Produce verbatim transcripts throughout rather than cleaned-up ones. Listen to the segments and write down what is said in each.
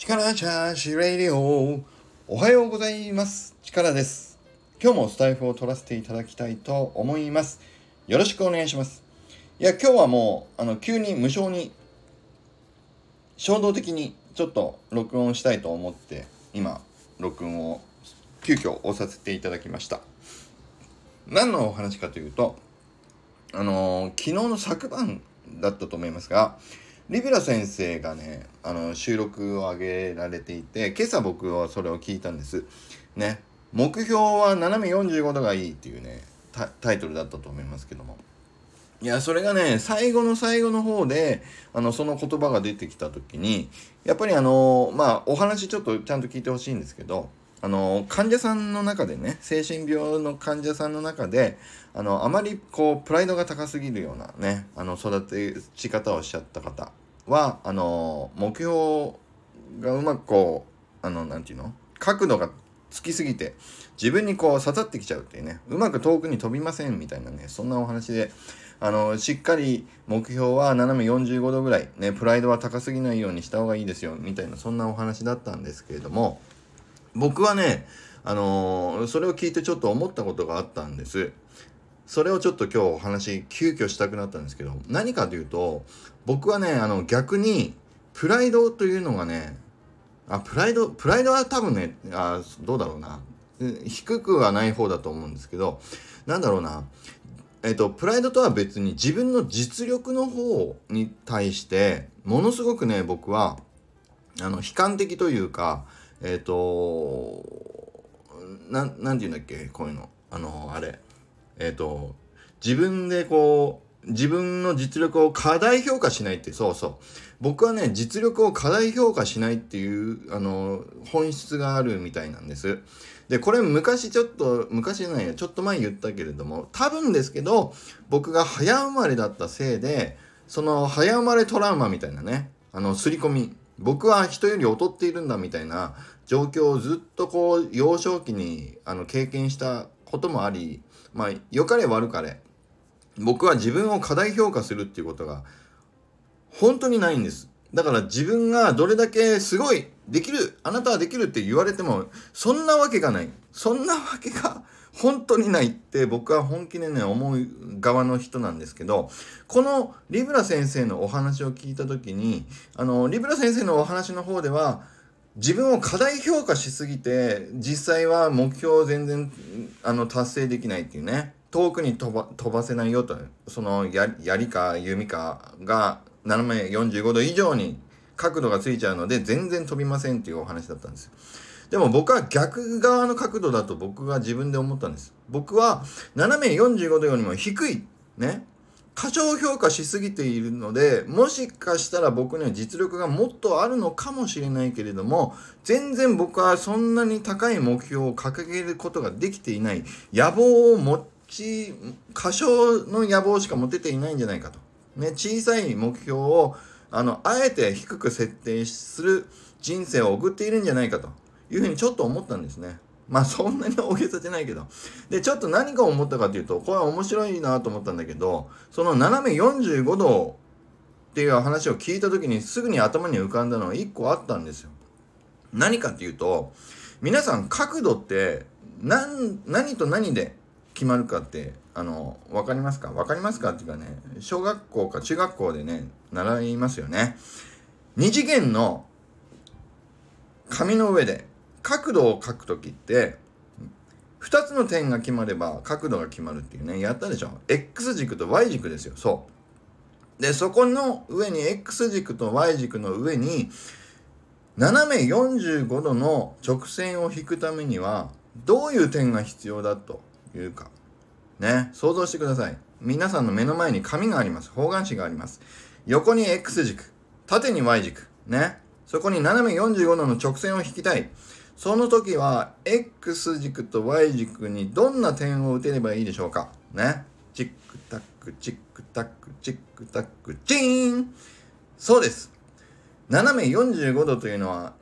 力チャージレディオ、おはようございます。力です。今日もスタイフを取らせていただきたいと思います。よろしくお願いします。いや、今日はもうあの急に無償に衝動的にちょっと録音したいと思って今録音を急遽押させていただきました。何のお話かというと、あのー、昨日の昨晩だったと思いますが、リベラ先生がね、あの収録を上げられていて、今朝僕はそれを聞いたんですね。目標は斜めよんじゅうごどがいいっていうね タ, タイトルだったと思いますけども、いやそれがね、最後の最後の方であのその言葉が出てきた時に、やっぱりあのまあお話ちょっとちゃんと聞いてほしいんですけど、あの患者さんの中でね、精神病の患者さんの中であのあまりこうプライドが高すぎるようなね、あの育てし方をしちゃった方は、あの目標がうまくこうあのなんていうの角度がつきすぎて自分にこう刺さってきちゃうっていうね、うまく遠くに飛びませんみたいなね、そんなお話で、あのしっかり目標は斜めよんじゅうごどぐらいね、プライドは高すぎないようにした方がいいですよみたいな、そんなお話だったんですけれども、僕はね、あのー、それを聞いてちょっと思ったことがあったんです。それをちょっと今日お話急遽したくなったんですけど、何かというと、僕はね、あの逆にプライドというのがね、あプライドプライドは多分ね、あどうだろうな、低くはない方だと思うんですけど、なんだろうな、えっとプライドとは別に自分の実力の方に対してものすごくね、僕はあの悲観的というか、えっとななんていうんだっけ、こういうの、あのあれえっと自分でこう自分の実力を過大評価しないって、そうそう僕はね、実力を過大評価しないっていうあの本質があるみたいなんです。でこれ昔ちょっと昔じゃないやちょっと前言ったけれども、多分ですけど僕が早生まれだったせいで、その早生まれトラウマみたいなね、あの刷り込み、僕は人より劣っているんだみたいな状況をずっとこう幼少期にあの経験したこともあり、まあ良かれ悪かれ僕は自分を過大評価するっていうことが本当にないんです。だから自分がどれだけすごいできる、あなたはできるって言われても、そんなわけがない、そんなわけが本当にないって僕は本気でね思う側の人なんですけど、このリブラ先生のお話を聞いた時に、あのリブラ先生のお話の方では自分を過大評価しすぎて実際は目標を全然あの達成できないっていうね、遠くに飛ば、飛ばせないよと、そのや槍か弓かが斜めよんじゅうごど以上に角度がついちゃうので全然飛びませんっていうお話だったんですよ。でも僕は逆側の角度だと僕が自分で思ったんです。僕は斜めよんじゅうごどよりも低いね、過小評価しすぎているので、もしかしたら僕には実力がもっとあるのかもしれないけれども、全然僕はそんなに高い目標を掲げることができていない、野望を持ち過小の野望しか持てていないんじゃないかとね、小さい目標をあのあえて低く設定する人生を送っているんじゃないかというふうにちょっと思ったんですね。まあそんなに大げさじゃないけど、でちょっと何か思ったかというと、これは面白いなと思ったんだけど、その斜めよんじゅうごどっていう話を聞いた時にすぐに頭に浮かんだのはいっこあったんですよ。何かっていうと、皆さん角度って何何と何で決まるかってあの分かりますか分かりますかっていうかね、小学校か中学校でね習いますよね。二次元の紙の上で角度を書くときってふたつの点が決まれば角度が決まるっていうね、やったでしょ。 X 軸と Y 軸ですよ。そうで、そこの上に X 軸と Y 軸の上に斜めよんじゅうごどの直線を引くためにはどういう点が必要だというかね、想像してください。皆さんの目の前に紙があります。方眼紙があります。横に X 軸、縦に Y 軸ね、そこに斜めよんじゅうごどの直線を引きたい。その時は X 軸と Y 軸にどんな点を打てればいいでしょうかね。チックタックチックタックチックタックチーン。そうです。斜めよんじゅうごどというのは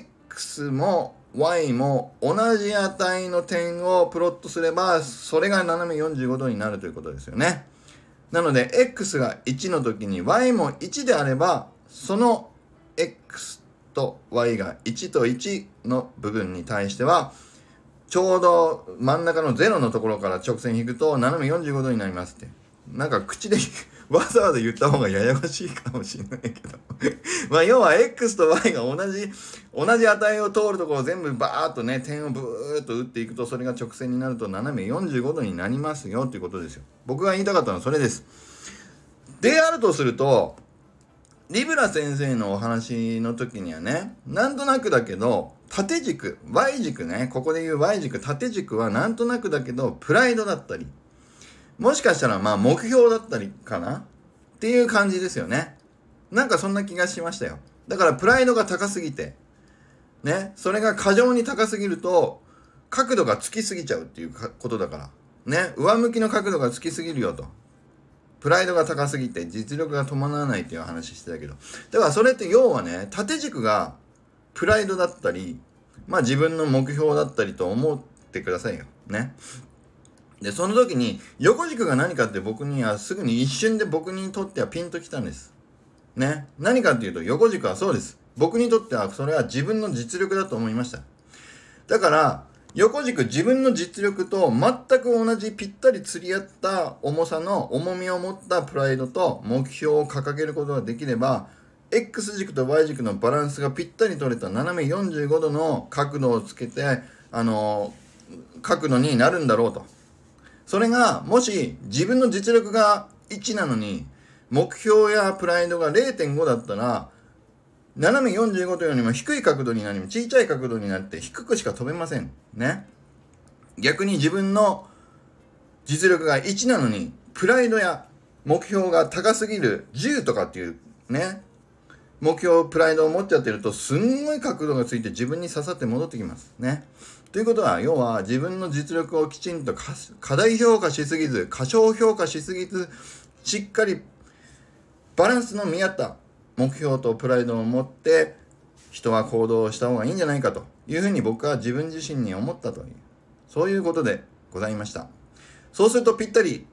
X も Y も同じ値の点をプロットすれば、それが斜めよんじゅうごどになるということですよね。なので X がいちの時に Y もいちであれば、その X と y がいちといちの部分に対しては、ちょうど真ん中のゼロのところから直線引くと斜めよんじゅうごどになりますって。なんか口でわざわざ言った方がややこしいかもしれないけどまあ要は x と y が同じ同じ値を通るところを全部バーッとね点をブーッと打っていくと、それが直線になると斜めよんじゅうごどになりますよということですよ。僕が言いたかったのはそれです。であるとすると、リブラ先生のお話の時にはね、なんとなくだけど縦軸 Y 軸ね、ここで言う Y 軸、縦軸はなんとなくだけどプライドだったり、もしかしたらまあ目標だったりかなっていう感じですよね。なんかそんな気がしましたよ。だからプライドが高すぎてね、それが過剰に高すぎると角度がつきすぎちゃうっていうことだからね、上向きの角度がつきすぎるよと。プライドが高すぎて実力が伴わないっていう話してたけど、だからそれって要はね、縦軸がプライドだったり、まあ自分の目標だったりと思ってくださいよね。でその時に横軸が何かって僕にはすぐに一瞬で僕にとってはピンときたんですね。何かっていうと、横軸はそうです。僕にとってはそれは自分の実力だと思いました。だから横軸、自分の実力と全く同じぴったり釣り合った重さの重みを持ったプライドと目標を掲げることができれば、 X 軸と Y 軸のバランスがぴったり取れた斜めよんじゅうごどの角度をつけてあの角度になるんだろうと。それがもし自分の実力がいちなのに目標やプライドが れいてんご だったら、斜めよんじゅうごどよりも低い角度になり、小さい角度になって低くしか飛べませんね。逆に自分の実力がいちなのにプライドや目標が高すぎるじゅうとかっていうね、目標プライドを持っちゃってると、すんごい角度がついて自分に刺さって戻ってきますね。ということは、要は自分の実力をきちんと過大評価しすぎず、過小評価しすぎず、しっかりバランスの見合った目標とプライドを持って人は行動した方がいいんじゃないかというふうに僕は自分自身に思ったという、そういうことでございました。そうするとぴったり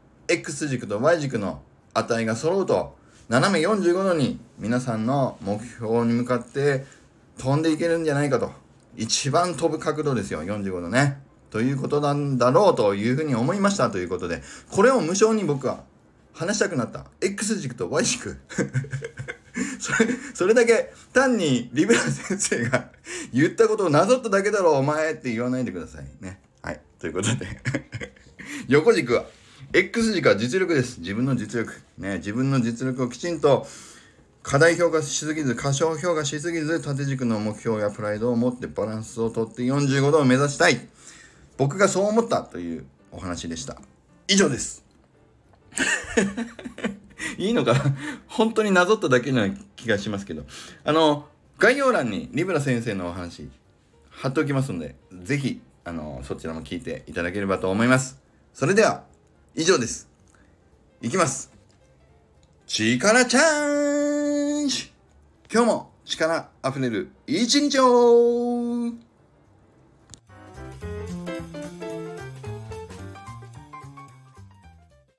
X 軸と Y 軸の値が揃うと、斜めよんじゅうごどに皆さんの目標に向かって飛んでいけるんじゃないかと。一番飛ぶ角度ですよ、よんじゅうごどね。ということなんだろうというふうに思いましたということで、これを無償に僕は話したくなった。 X 軸と Y 軸それそれだけ単にリベラ先生が言ったことをなぞっただけだろお前って言わないでくださいね。はい、ということで横軸は X 軸は実力です。自分の実力ね、自分の実力をきちんと過大評価しすぎず、過小評価しすぎず、縦軸の目標やプライドを持ってバランスをとってよんじゅうごどを目指したい。僕がそう思ったというお話でした。以上ですいいのかな本当になぞっただけの気がしますけど、あの概要欄にリブラ先生のお話貼っておきますので、ぜひあのそちらも聞いていただければと思います。それでは以上です。いきます。力チャーンジ。今日も力あふれる一日を。